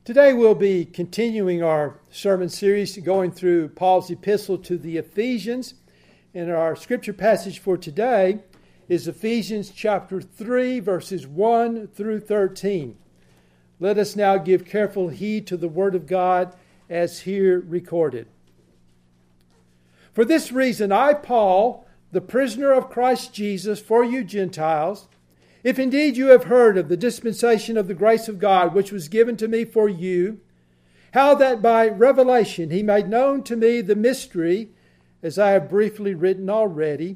Today we'll be continuing our sermon series going through Paul's epistle to the Ephesians. And our scripture passage for today is Ephesians chapter 3, verses 1 through 13. Let us now give careful heed to the word of God as here recorded. For this reason, I, Paul, the prisoner of Christ Jesus, for you Gentiles, if indeed you have heard of the dispensation of the grace of God, which was given to me for you, how that by revelation he made known to me the mystery, as I have briefly written already,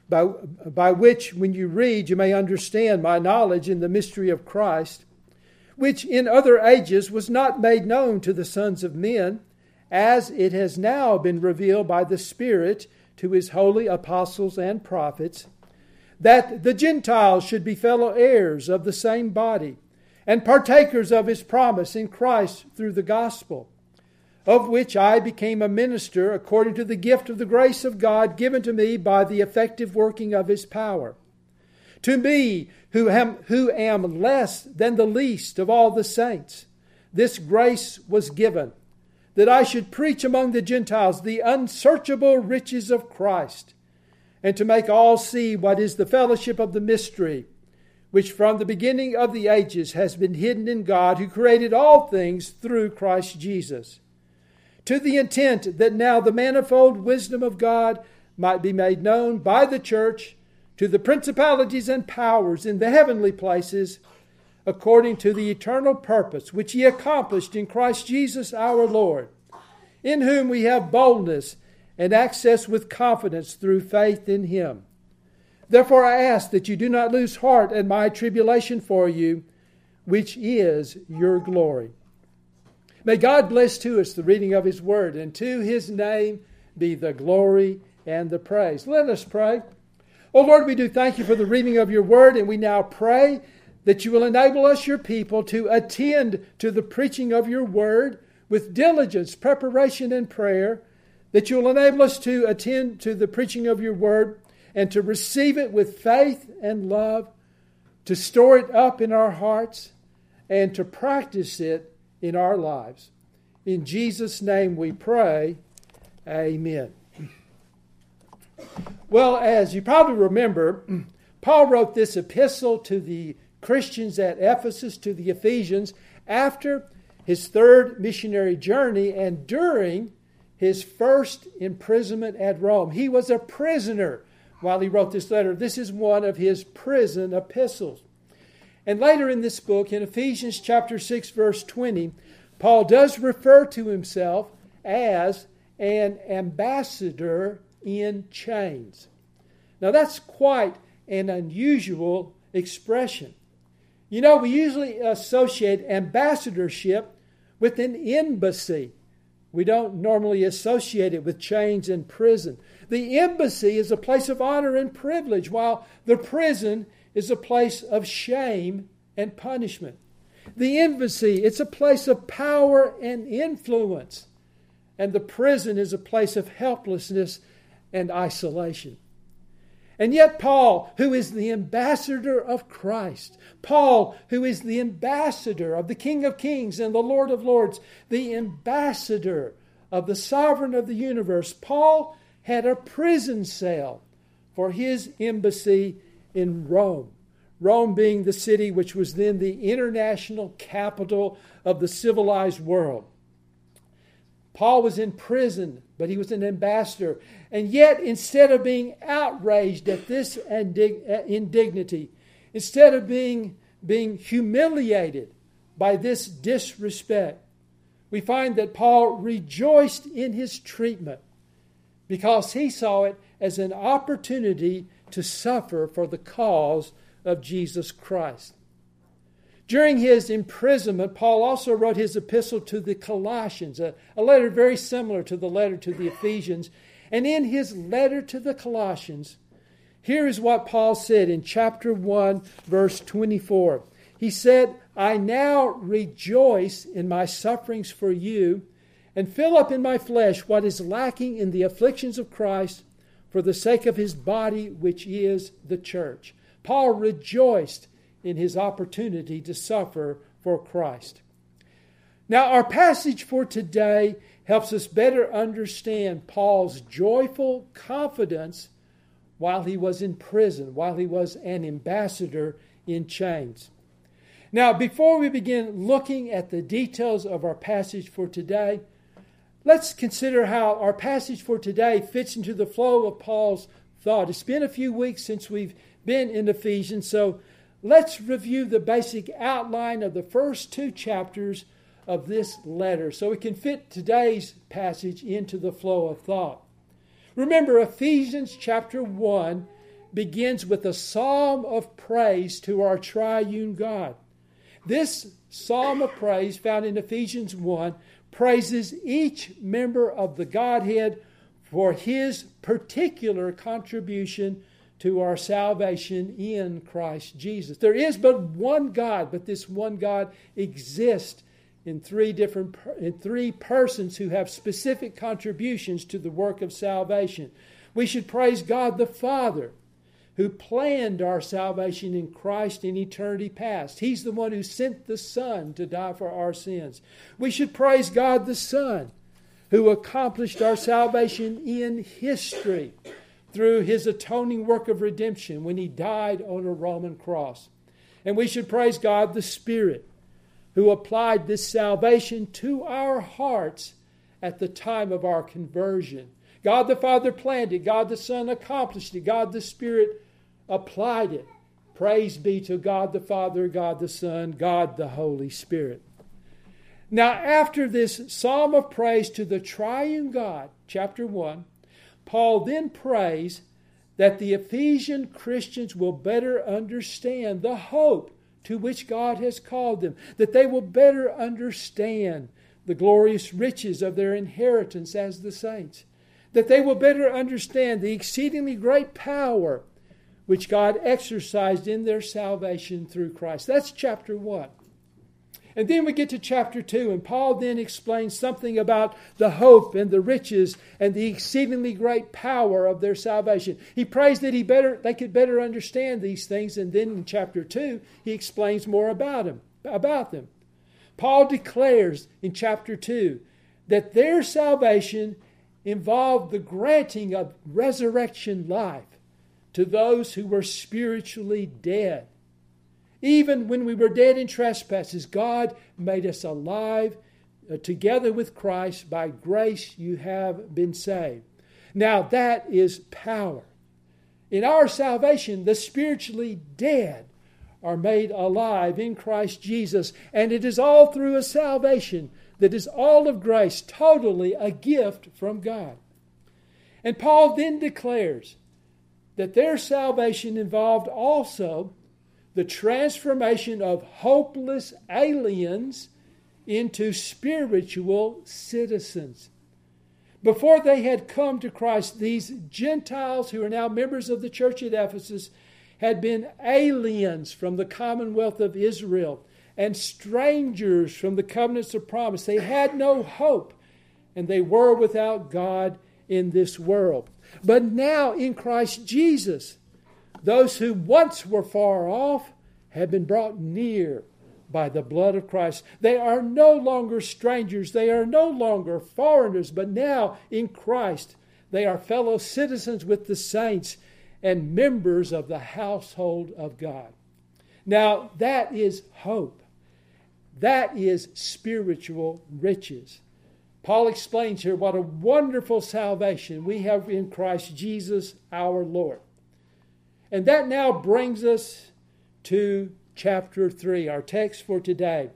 by which, when you read, you may understand my knowledge in the mystery of Christ, which in other ages was not made known to the sons of men, as it has now been revealed by the Spirit to his holy apostles and prophets, that the Gentiles should be fellow heirs of the same body, and partakers of his promise in Christ through the gospel, of which I became a minister according to the gift of the grace of God given to me by the effective working of his power. To me, who am less than the least of all the saints, this grace was given, that I should preach among the Gentiles the unsearchable riches of Christ, and to make all see what is the fellowship of the mystery, which from the beginning of the ages has been hidden in God, who created all things through Christ Jesus, to the intent that now the manifold wisdom of God might be made known by the church to the principalities and powers in the heavenly places, according to the eternal purpose which he accomplished in Christ Jesus our Lord, in whom we have boldness and access with confidence through faith in him. Therefore I ask that you do not lose heart at my tribulation for you, which is your glory. May God bless to us the reading of his word, and to his name be the glory and the praise. Let us pray. Oh Lord, we do thank you for the reading of your word, and we now pray that you will enable us, your people, to attend to the preaching of your word with diligence, preparation, and prayer, that you will enable us to attend to the preaching of your word and to receive it with faith and love, to store it up in our hearts, and to practice it in our lives. In Jesus' name we pray, amen. Well, as you probably remember, Paul wrote this epistle to the Christians at Ephesus, to the Ephesians, after his third missionary journey and during his first imprisonment at Rome. He was a prisoner while he wrote this letter. This is one of his prison epistles. And later in this book, in Ephesians chapter 6, verse 20, Paul does refer to himself as an ambassador in chains. Now that's quite an unusual expression. You know, we usually associate ambassadorship with an embassy. We don't normally associate it with chains and prison. The embassy is a place of honor and privilege, while the prison is a place of shame and punishment. The embassy, it's a place of power and influence. And the prison is a place of helplessness and isolation. And yet Paul, who is the ambassador of Christ, Paul, who is the ambassador of the King of Kings and the Lord of Lords, the ambassador of the sovereign of the universe, Paul had a prison cell for his embassy in Rome. Rome being the city which was then the international capital of the civilized world. Paul was in prison, but he was an ambassador. And yet, instead of being outraged at this indignity, instead of being humiliated by this disrespect, we find that Paul rejoiced in his treatment because he saw it as an opportunity to suffer for the cause of Jesus Christ. During his imprisonment, Paul also wrote his epistle to the Colossians, a letter very similar to the letter to the Ephesians. And in his letter to the Colossians, here is what Paul said in chapter 1, verse 24. He said, I now rejoice in my sufferings for you, and fill up in my flesh what is lacking in the afflictions of Christ for the sake of his body, which is the church. Paul rejoiced in his opportunity to suffer for Christ. Now, our passage for today helps us better understand Paul's joyful confidence while he was in prison, while he was an ambassador in chains. Now, before we begin looking at the details of our passage for today, let's consider how our passage for today fits into the flow of Paul's thought. It's been a few weeks since we've been in Ephesians, so let's review the basic outline of the first two chapters of this letter so we can fit today's passage into the flow of thought. Remember, Ephesians chapter 1 begins with a psalm of praise to our triune God. This psalm of praise found in Ephesians 1 praises each member of the Godhead for his particular contribution to our salvation in Christ Jesus. There is but one God, but this one God exists in three persons who have specific contributions to the work of salvation. We should praise God the Father, who planned our salvation in Christ in eternity past. He's the one who sent the Son to die for our sins. We should praise God the Son, who accomplished our salvation in history through his atoning work of redemption when he died on a Roman cross. And we should praise God the Spirit, who applied this salvation to our hearts at the time of our conversion. God the Father planned it. God the Son accomplished it. God the Spirit applied it. Praise be to God the Father, God the Son, God the Holy Spirit. Now, after this psalm of praise to the triune God, chapter 1, Paul then prays that the Ephesian Christians will better understand the hope to which God has called them, that they will better understand the glorious riches of their inheritance as the saints, that they will better understand the exceedingly great power which God exercised in their salvation through Christ. That's chapter 1. And then we get to chapter 2, and Paul then explains something about the hope and the riches and the exceedingly great power of their salvation. He prays that they could better understand these things, and then in chapter 2, he explains more about them. Paul declares in chapter 2 that their salvation involved the granting of resurrection life to those who were spiritually dead. Even when we were dead in trespasses, God made us alive together with Christ. By grace you have been saved. Now that is power. In our salvation, the spiritually dead are made alive in Christ Jesus. And it is all through a salvation that is all of grace, totally a gift from God. And Paul then declares that their salvation involved also the transformation of hopeless aliens into spiritual citizens. Before they had come to Christ, these Gentiles who are now members of the church at Ephesus had been aliens from the commonwealth of Israel and strangers from the covenants of promise. They had no hope, and they were without God in this world. But now in Christ Jesus, those who once were far off have been brought near by the blood of Christ. They are no longer strangers. They are no longer foreigners. But now in Christ, they are fellow citizens with the saints and members of the household of God. Now that is hope. That is spiritual riches. Paul explains here what a wonderful salvation we have in Christ Jesus our Lord. And that now brings us to chapter 3, our text for today.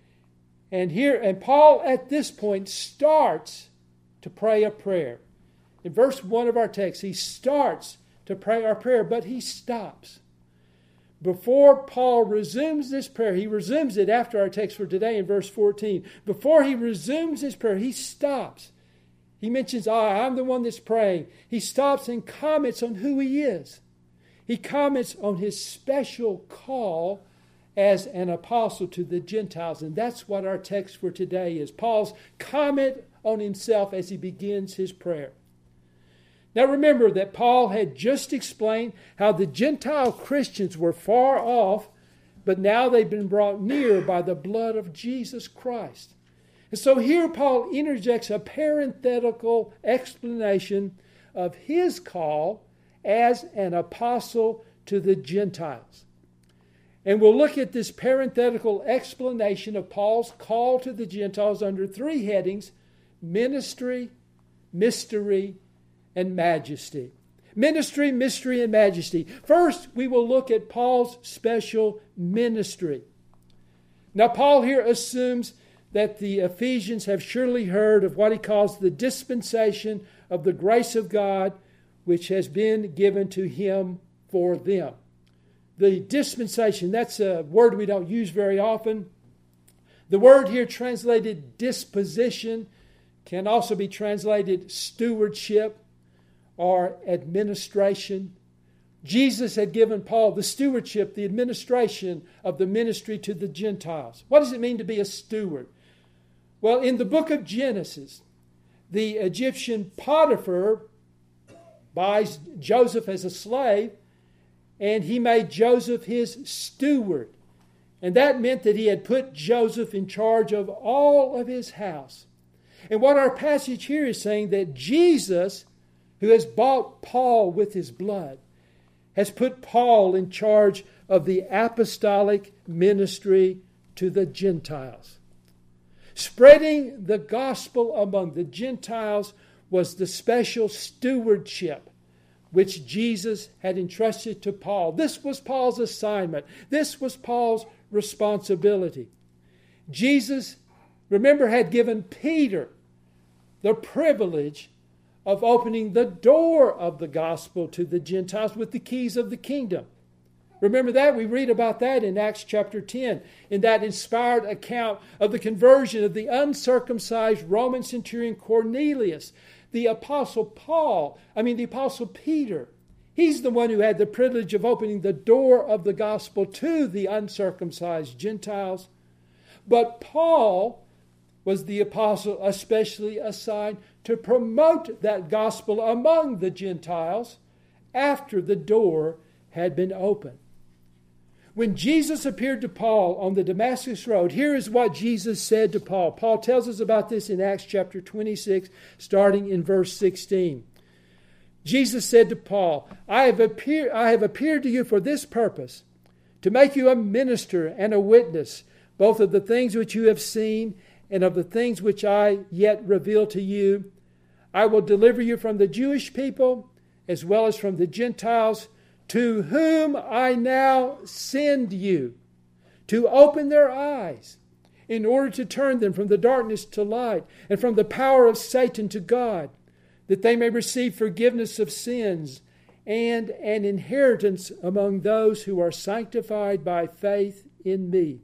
And Paul at this point starts to pray a prayer. In verse 1 of our text, he starts to pray our prayer, but he stops. Before Paul resumes this prayer, he resumes it after our text for today in verse 14. Before he resumes his prayer, he stops. He mentions, I'm the one that's praying. He stops and comments on who he is. He comments on his special call as an apostle to the Gentiles. And that's what our text for today is. Paul's comment on himself as he begins his prayer. Now remember that Paul had just explained how the Gentile Christians were far off, but now they've been brought near by the blood of Jesus Christ. And so here Paul interjects a parenthetical explanation of his call as an apostle to the Gentiles. And we'll look at this parenthetical explanation of Paul's call to the Gentiles under three headings: ministry, mystery, and majesty. Ministry, mystery, and majesty. First, we will look at Paul's special ministry. Now, Paul here assumes that the Ephesians have surely heard of what he calls the dispensation of the grace of God, which has been given to him for them. The dispensation, that's a word we don't use very often. The word here translated disposition can also be translated stewardship or administration. Jesus had given Paul the stewardship, the administration of the ministry to the Gentiles. What does it mean to be a steward? Well, in the book of Genesis, the Egyptian Potiphar buys Joseph as a slave, and he made Joseph his steward. And that meant that he had put Joseph in charge of all of his house. And what our passage here is saying, that Jesus, who has bought Paul with his blood, has put Paul in charge of the apostolic ministry to the Gentiles. Spreading the gospel among the Gentiles was the special stewardship which Jesus had entrusted to Paul. This was Paul's assignment. This was Paul's responsibility. Jesus, remember, had given Peter the privilege of opening the door of the gospel to the Gentiles with the keys of the kingdom. Remember that? We read about that in Acts chapter 10, in that inspired account of the conversion of the uncircumcised Roman centurion Cornelius. The Apostle Peter, he's the one who had the privilege of opening the door of the gospel to the uncircumcised Gentiles. But Paul was the apostle especially assigned to promote that gospel among the Gentiles after the door had been opened. When Jesus appeared to Paul on the Damascus Road, here is what Jesus said to Paul. Paul tells us about this in Acts chapter 26, starting in verse 16. Jesus said to Paul, I have appeared to you for this purpose, to make you a minister and a witness, both of the things which you have seen and of the things which I yet reveal to you. I will deliver you from the Jewish people as well as from the Gentiles, to whom I now send you, to open their eyes, in order to turn them from the darkness to light, and from the power of Satan to God, that they may receive forgiveness of sins and an inheritance among those who are sanctified by faith in me.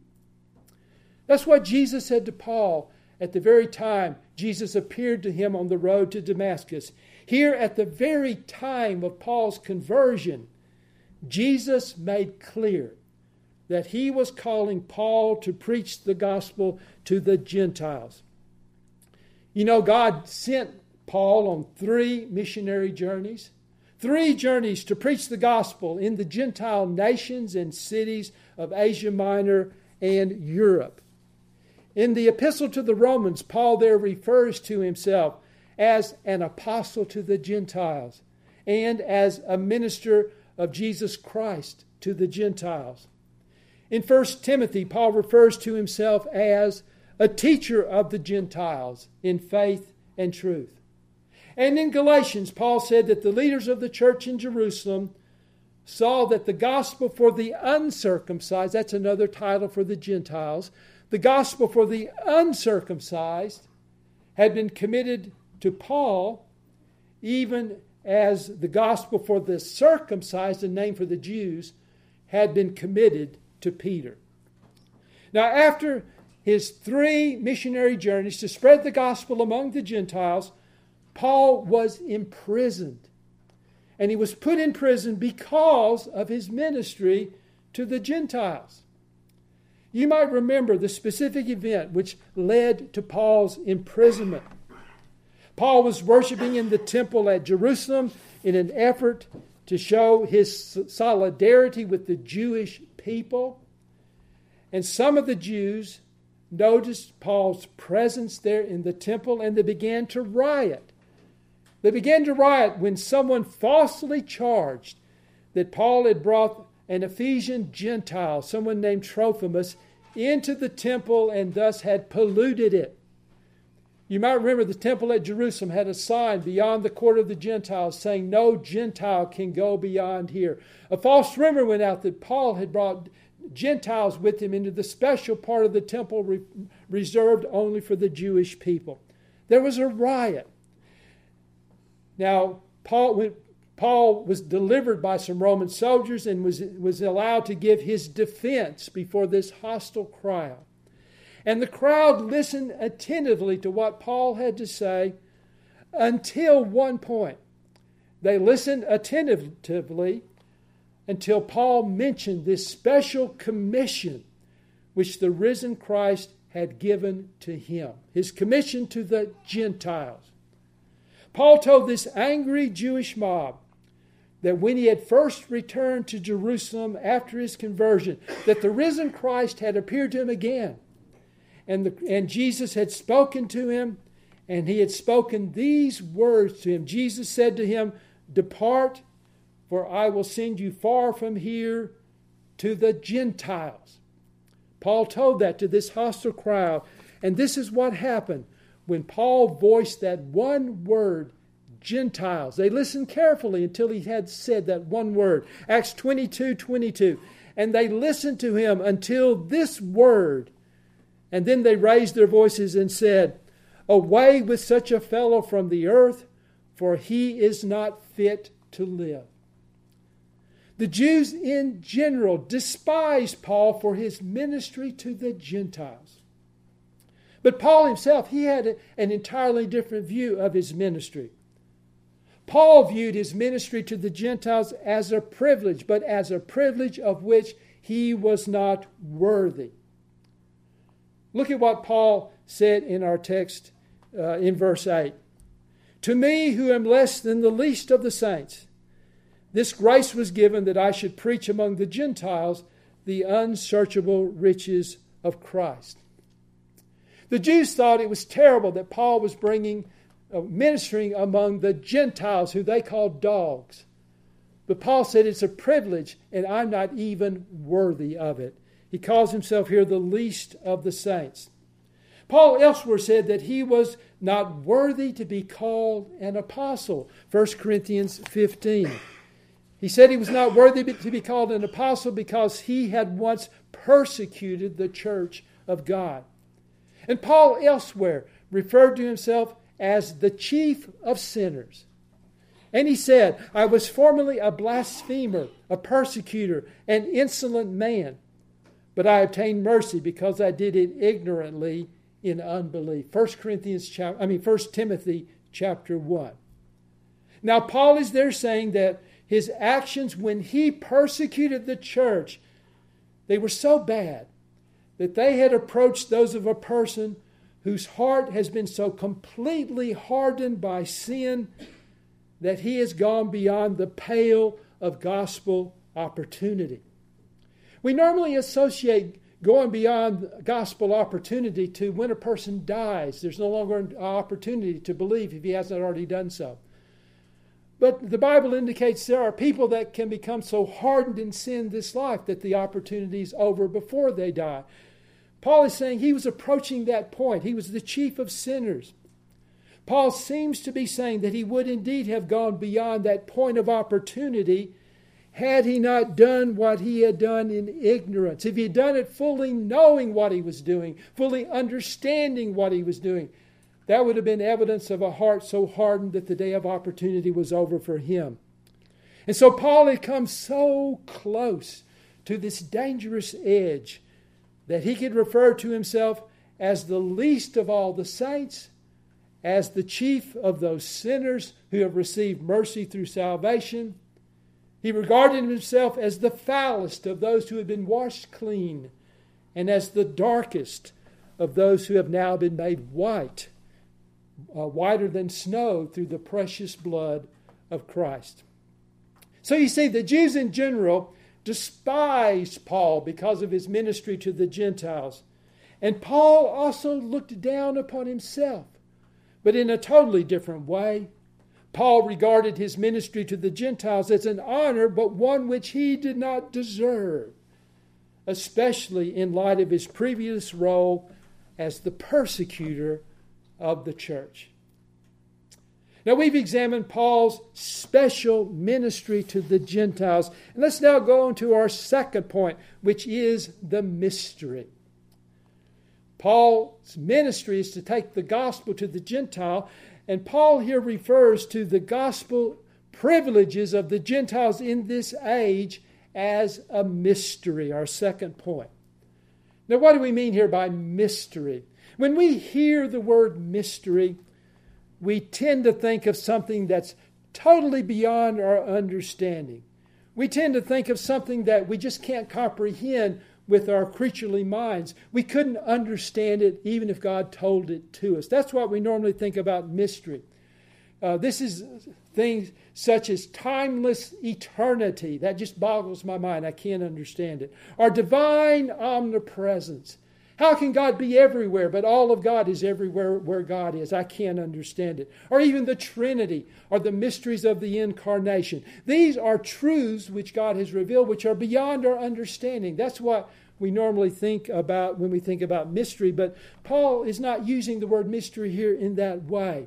That's what Jesus said to Paul at the very time Jesus appeared to him on the road to Damascus. Here, at the very time of Paul's conversion, Jesus made clear that he was calling Paul to preach the gospel to the Gentiles. You know, God sent Paul on 3 missionary journeys. 3 journeys to preach the gospel in the Gentile nations and cities of Asia Minor and Europe. In the epistle to the Romans, Paul there refers to himself as an apostle to the Gentiles and as a minister of Jesus Christ to the Gentiles. In 1 Timothy, Paul refers to himself as a teacher of the Gentiles in faith and truth. And in Galatians, Paul said that the leaders of the church in Jerusalem saw that the gospel for the uncircumcised, that's another title for the Gentiles, the gospel for the uncircumcised had been committed to Paul, even as the gospel for the circumcised, a name for the Jews, had been committed to Peter. Now, after his 3 missionary journeys to spread the gospel among the Gentiles, Paul was imprisoned. And he was put in prison because of his ministry to the Gentiles. You might remember the specific event which led to Paul's imprisonment. Paul was worshiping in the temple at Jerusalem in an effort to show his solidarity with the Jewish people. And some of the Jews noticed Paul's presence there in the temple, and they began to riot. They began to riot when someone falsely charged that Paul had brought an Ephesian Gentile, someone named Trophimus, into the temple and thus had polluted it. You might remember the temple at Jerusalem had a sign beyond the court of the Gentiles saying no Gentile can go beyond here. A false rumor went out that Paul had brought Gentiles with him into the special part of the temple reserved only for the Jewish people. There was a riot. Now, Paul was delivered by some Roman soldiers and was allowed to give his defense before this hostile crowd. And the crowd listened attentively to what Paul had to say until one point. They listened attentively until Paul mentioned this special commission which the risen Christ had given to him, his commission to the Gentiles. Paul told this angry Jewish mob that when he had first returned to Jerusalem after his conversion, that the risen Christ had appeared to him again. And Jesus had spoken to him, and he had spoken these words to him. Jesus said to him, "Depart, for I will send you far from here to the Gentiles." Paul told that to this hostile crowd. And this is what happened when Paul voiced that one word, Gentiles. They listened carefully until he had said that one word. Acts 22:22. And they listened to him until this word. And then they raised their voices and said, "Away with such a fellow from the earth, for he is not fit to live." The Jews in general despised Paul for his ministry to the Gentiles. But Paul himself, he had an entirely different view of his ministry. Paul viewed his ministry to the Gentiles as a privilege, but as a privilege of which he was not worthy. Look at what Paul said in our text in verse 8. "To me, who am less than the least of the saints, this grace was given that I should preach among the Gentiles the unsearchable riches of Christ." The Jews thought it was terrible that Paul was ministering among the Gentiles, who they called dogs. But Paul said it's a privilege, and I'm not even worthy of it. He calls himself here the least of the saints. Paul elsewhere said that he was not worthy to be called an apostle. 1 Corinthians 15. He said he was not worthy to be called an apostle because he had once persecuted the church of God. And Paul elsewhere referred to himself as the chief of sinners. And he said, "I was formerly a blasphemer, a persecutor, an insolent man. But I obtained mercy because I did it ignorantly in unbelief." 1 Timothy chapter 1. Now Paul is there saying that his actions when he persecuted the church, they were so bad that they had approached those of a person whose heart has been so completely hardened by sin that he has gone beyond the pale of gospel opportunity. We normally associate going beyond gospel opportunity to when a person dies. There's no longer an opportunity to believe if he hasn't already done so. But the Bible indicates there are people that can become so hardened in sin this life that the opportunity is over before they die. Paul is saying he was approaching that point. He was the chief of sinners. Paul seems to be saying that he would indeed have gone beyond that point of opportunity had he not done what he had done in ignorance. If he had done it fully knowing what he was doing, fully understanding what he was doing, that would have been evidence of a heart so hardened that the day of opportunity was over for him. And so Paul had come so close to this dangerous edge that he could refer to himself as the least of all the saints, as the chief of those sinners who have received mercy through salvation. He regarded himself as the foulest of those who had been washed clean, and as the darkest of those who have now been made white, whiter than snow through the precious blood of Christ. So you see, the Jews in general despised Paul because of his ministry to the Gentiles. And Paul also looked down upon himself, but in a totally different way. Paul regarded his ministry to the Gentiles as an honor, but one which he did not deserve, especially in light of his previous role as the persecutor of the church. Now we've examined Paul's special ministry to the Gentiles. And let's now go on to our second point, which is the mystery. Paul's ministry is to take the gospel to the Gentile, and Paul here refers to the gospel privileges of the Gentiles in this age as a mystery, our second point. Now, what do we mean here by mystery? When we hear the word mystery, we tend to think of something that's totally beyond our understanding. We tend to think of something that we just can't comprehend with our creaturely minds. We couldn't understand it even if God told it to us. That's what we normally think about mystery. This is things such as timeless eternity. That just boggles my mind. I can't understand it. Or divine omnipresence. How can God be everywhere, but all of God is everywhere where God is? I can't understand it. Or even the Trinity, or the mysteries of the Incarnation. These are truths which God has revealed, which are beyond our understanding. That's what we normally think about when we think about mystery. But Paul is not using the word mystery here in that way.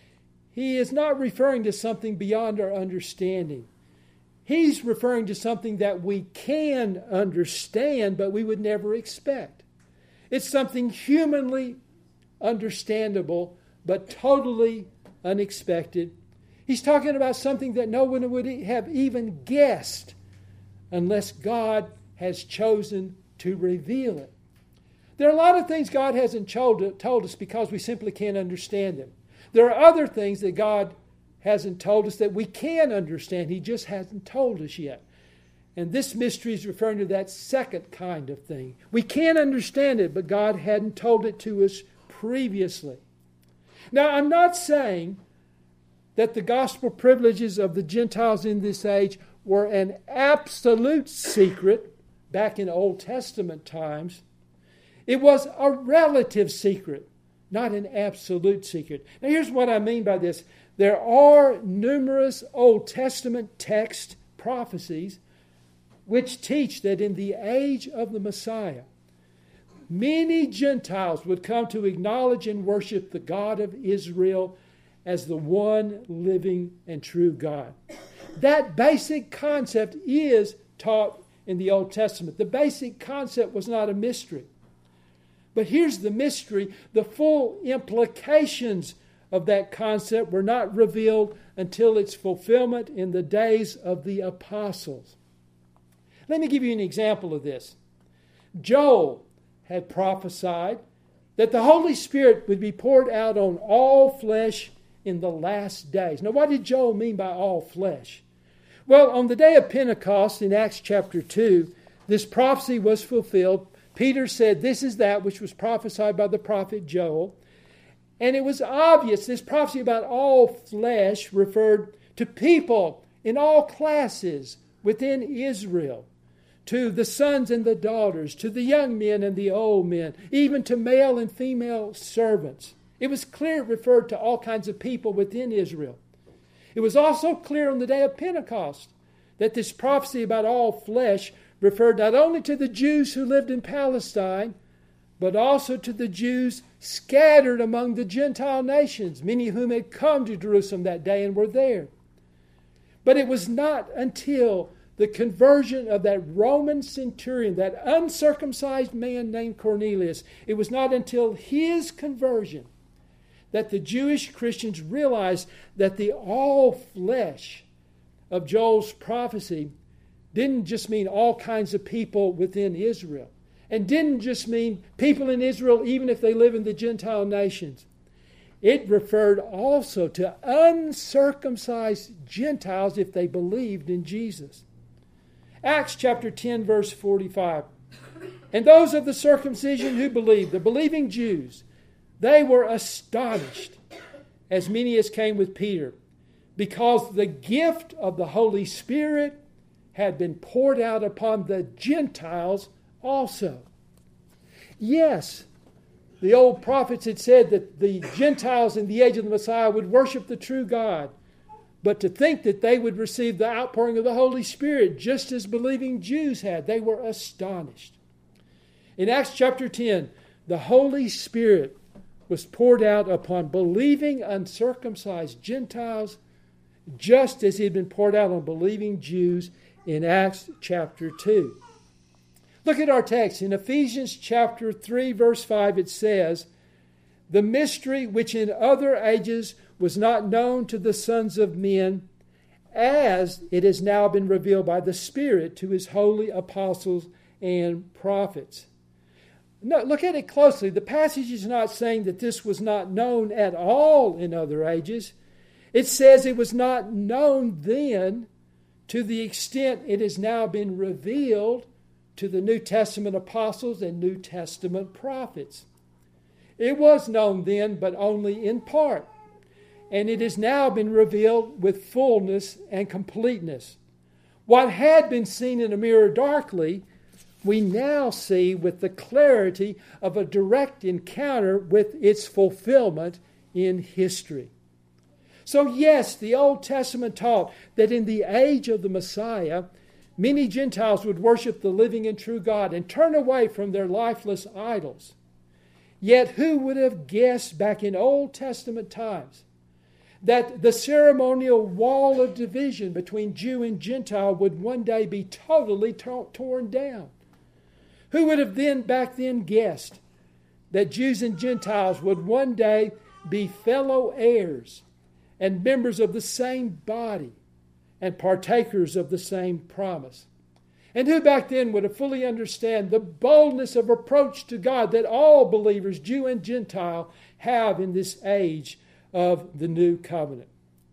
He is not referring to something beyond our understanding. He's referring to something that we can understand, but we would never expect. It's something humanly understandable, but totally unexpected. He's talking about something that no one would have even guessed unless God has chosen to reveal it. There are a lot of things God hasn't told us because we simply can't understand them. There are other things that God hasn't told us that we can understand. He just hasn't told us yet. And this mystery is referring to that second kind of thing. We can't understand it, but God hadn't told it to us previously. Now, I'm not saying that the gospel privileges of the Gentiles in this age were an absolute secret back in Old Testament times. It was a relative secret, not an absolute secret. Now, here's what I mean by this. There are numerous Old Testament text prophecies which teach that in the age of the Messiah, many Gentiles would come to acknowledge and worship the God of Israel as the one living and true God. That basic concept is taught in the Old Testament. The basic concept was not a mystery. But here's the mystery. The full implications of that concept were not revealed until its fulfillment in the days of the apostles. Let me give you an example of this. Joel had prophesied that the Holy Spirit would be poured out on all flesh in the last days. Now, what did Joel mean by all flesh? Well, on the day of Pentecost in Acts chapter 2, this prophecy was fulfilled. Peter said, "This is that which was prophesied by the prophet Joel." And it was obvious this prophecy about all flesh referred to people in all classes within Israel, to the sons and the daughters, to the young men and the old men, even to male and female servants. It was clear it referred to all kinds of people within Israel. It was also clear on the day of Pentecost that this prophecy about all flesh referred not only to the Jews who lived in Palestine, but also to the Jews scattered among the Gentile nations, many of whom had come to Jerusalem that day and were there. But it was not until the conversion of that Roman centurion, that uncircumcised man named Cornelius, it was not until his conversion that the Jewish Christians realized that the all flesh of Joel's prophecy didn't just mean all kinds of people within Israel, and didn't just mean people in Israel even if they live in the Gentile nations. It referred also to uncircumcised Gentiles if they believed in Jesus. Acts chapter 10, verse 45. And those of the circumcision who believed, the believing Jews, they were astonished, as many as came with Peter, because the gift of the Holy Spirit had been poured out upon the Gentiles also. Yes, The old prophets had said that the Gentiles in the age of the Messiah would worship the true God. But to think that they would receive the outpouring of the Holy Spirit just as believing Jews had, they were astonished. In Acts chapter 10, the Holy Spirit was poured out upon believing uncircumcised Gentiles, just as he had been poured out on believing Jews in Acts chapter 2. Look at our text. In Ephesians chapter 3, verse 5, it says, "The mystery which in other ages was not known to the sons of men, as it has now been revealed by the Spirit to his holy apostles and prophets." No, look at it closely. The passage is not saying that this was not known at all in other ages. It says it was not known then to the extent it has now been revealed to the New Testament apostles and New Testament prophets. It was known then, but only in part. And it has now been revealed with fullness and completeness. What had been seen in a mirror darkly, we now see with the clarity of a direct encounter with its fulfillment in history. So yes, the Old Testament taught that in the age of the Messiah, many Gentiles would worship the living and true God and turn away from their lifeless idols. Yet who would have guessed back in Old Testament times that the ceremonial wall of division between Jew and Gentile would one day be totally torn down? Who would have back then guessed that Jews and Gentiles would one day be fellow heirs and members of the same body and partakers of the same promise? And who back then would have fully understand the boldness of approach to God that all believers, Jew and Gentile, have in this age of the new covenant?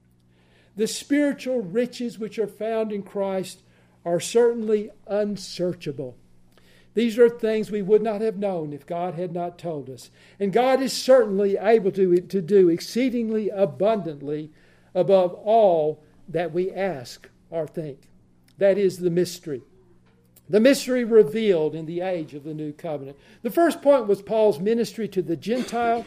The spiritual riches which are found in Christ are certainly unsearchable. These are things we would not have known if God had not told us. And God is certainly able to do exceedingly abundantly above all that we ask or think. That is the mystery. The mystery revealed in the age of the new covenant. The first point was Paul's ministry to the Gentiles.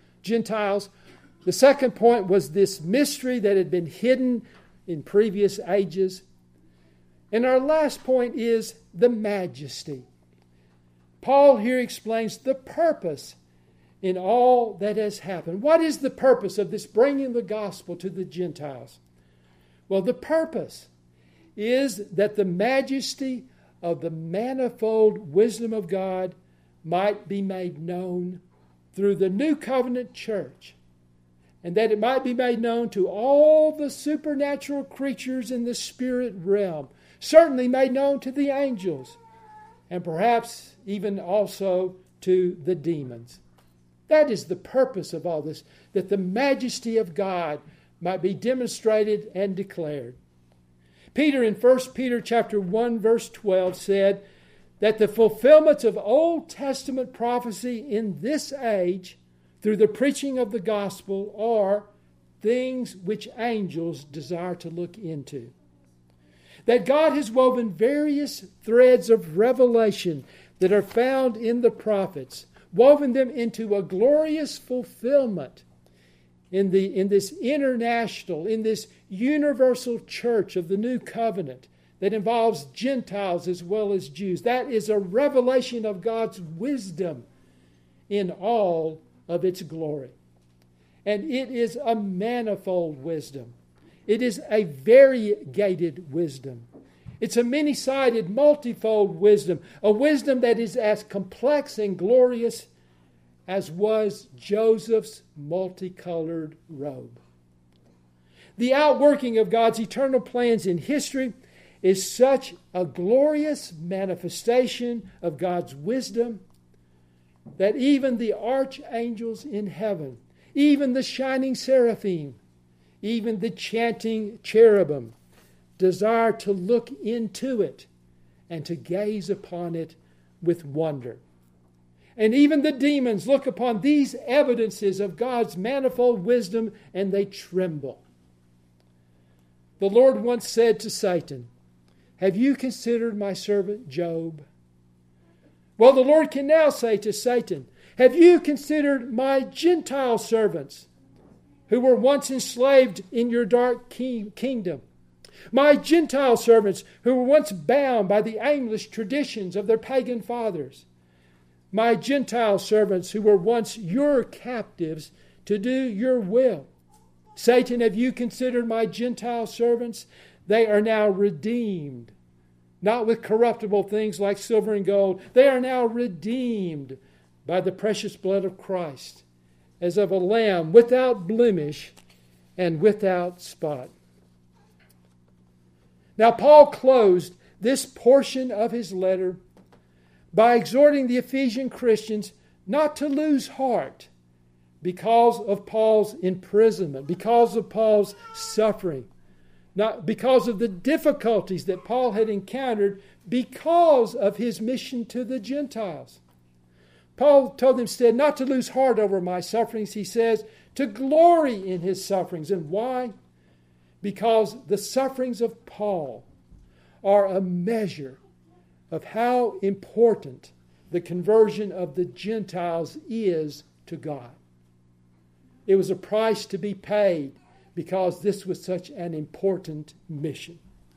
The second point was this mystery that had been hidden in previous ages. And our last point is the majesty. Paul here explains the purpose in all that has happened. What is the purpose of this bringing the gospel to the Gentiles? Well, the purpose is that the majesty of the manifold wisdom of God might be made known through the new covenant church, and that it might be made known to all the supernatural creatures in the spirit realm, certainly made known to the angels, and perhaps even also to the demons. That is the purpose of all this, that the majesty of God might be demonstrated and declared. Peter in 1 Peter chapter 1 verse 12 said that the fulfillments of Old Testament prophecy in this age through the preaching of the gospel are things which angels desire to look into. That God has woven various threads of revelation that are found in the prophets, woven them into a glorious fulfillment in this international, in this universal church of the new covenant that involves Gentiles as well as Jews. That is a revelation of God's wisdom in all of its glory. And it is a manifold wisdom. It is a variegated wisdom. It's a many-sided, multifold wisdom, a wisdom that is as complex and glorious as was Joseph's multicolored robe. The outworking of God's eternal plans in history is such a glorious manifestation of God's wisdom that even the archangels in heaven, even the shining seraphim, even the chanting cherubim, desire to look into it and to gaze upon it with wonder. And even the demons look upon these evidences of God's manifold wisdom and they tremble. The Lord once said to Satan, "Have you considered my servant Job?" Well, the Lord can now say to Satan, Have you considered my Gentile servants who were once enslaved in your dark kingdom? My Gentile servants who were once bound by the aimless traditions of their pagan fathers? My Gentile servants who were once your captives to do your will? Satan, have you considered my Gentile servants? They are now redeemed, not with corruptible things like silver and gold. They are now redeemed by the precious blood of Christ, as of a lamb without blemish and without spot. Now, Paul closed this portion of his letter by exhorting the Ephesian Christians not to lose heart because of Paul's imprisonment, because of Paul's suffering, not because of the difficulties that Paul had encountered because of his mission to the Gentiles. Paul told them instead not to lose heart over my sufferings. He says to glory in his sufferings. And why? Because the sufferings of Paul are a measure of how important the conversion of the Gentiles is to God. It was a price to be paid because this was such an important mission.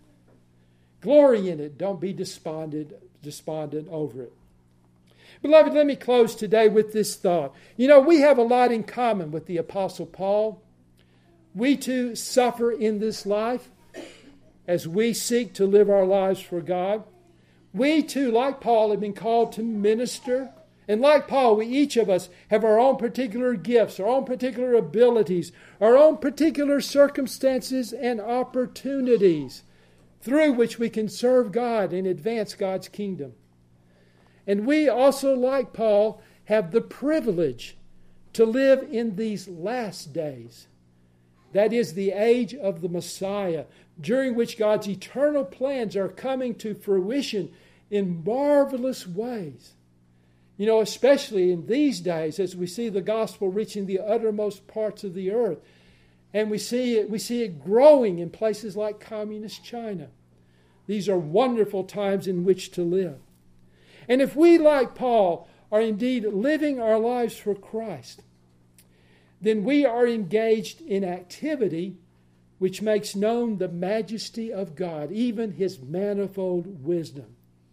Glory in it. Don't be despondent over it. Beloved, let me close today with this thought. You know, we have a lot in common with the Apostle Paul. We too suffer in this life as we seek to live our lives for God. We too, like Paul, have been called to minister. And like Paul, each of us have our own particular gifts, our own particular abilities, our own particular circumstances and opportunities through which we can serve God and advance God's kingdom. And we also, like Paul, have the privilege to live in these last days. That is the age of the Messiah, during which God's eternal plans are coming to fruition in marvelous ways. You know, especially in these days as we see the gospel reaching the uttermost parts of the earth. And we see it growing in places like communist China. These are wonderful times in which to live. And if we, like Paul, are indeed living our lives for Christ, then we are engaged in activity which makes known the majesty of God, even His manifold wisdom.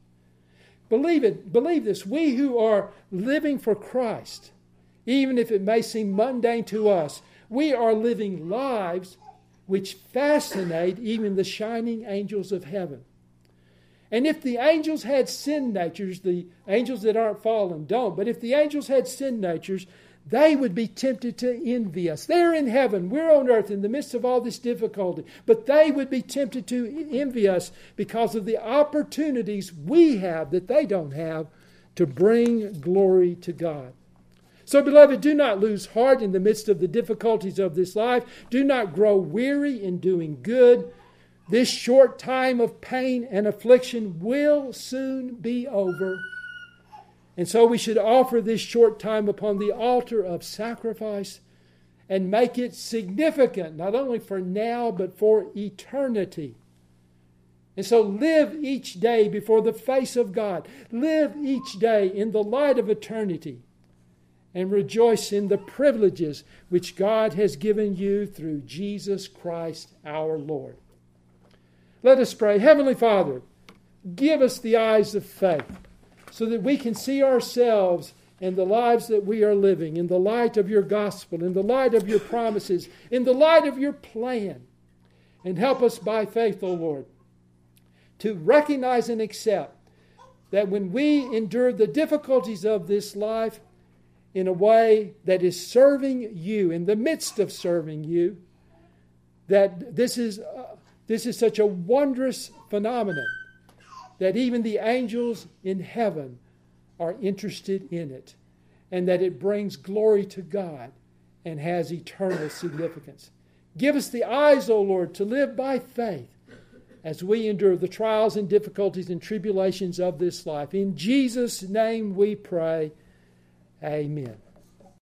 Believe this. We who are living for Christ, even if it may seem mundane to us, we are living lives which fascinate even the shining angels of heaven. And if the angels had sin natures, the angels that aren't fallen don't, but if the angels had sin natures, they would be tempted to envy us. They're in heaven. We're on earth in the midst of all this difficulty. But they would be tempted to envy us because of the opportunities we have that they don't have to bring glory to God. So, beloved, do not lose heart in the midst of the difficulties of this life. Do not grow weary in doing good. This short time of pain and affliction will soon be over. And so we should offer this short time upon the altar of sacrifice and make it significant, not only for now, but for eternity. And so live each day before the face of God. Live each day in the light of eternity. And rejoice in the privileges which God has given you through Jesus Christ our Lord. Let us pray. Heavenly Father, give us the eyes of faith so that we can see ourselves and the lives that we are living in the light of your gospel, in the light of your promises, in the light of your plan. And help us by faith, O Lord, to recognize and accept that when we endure the difficulties of this life in a way that is serving you, in the midst of serving you, that this is such a wondrous phenomenon that even the angels in heaven are interested in it, and that it brings glory to God and has eternal significance. Give us the eyes, O Lord, to live by faith as we endure the trials and difficulties and tribulations of this life. In Jesus' name we pray. Amen.